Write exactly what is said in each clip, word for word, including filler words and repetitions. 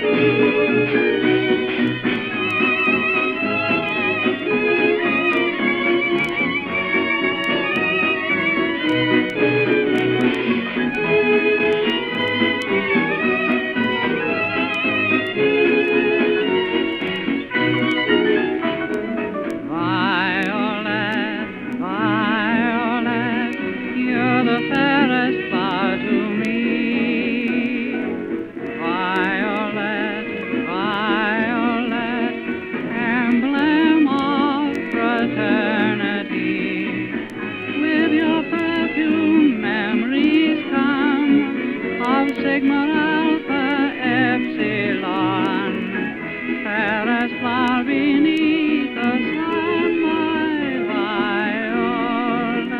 Sigma Alpha Epsilon, fairest flower beneath the sun, my violet.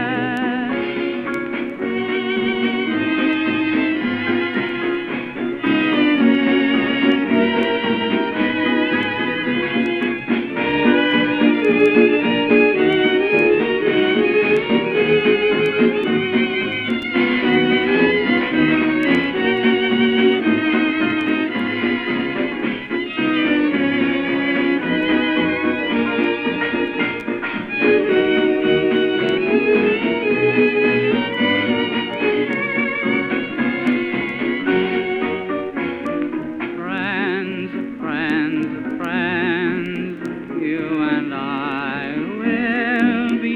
Friends, friends, friends, you and I will be,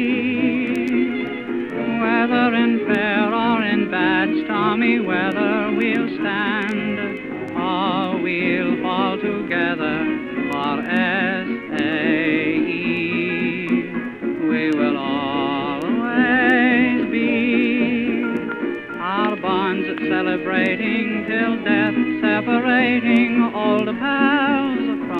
whether in fair or in bad stormy weather, we'll stand or we'll fall together for S A E. We will always be, our bonds celebrating till death separating, old pals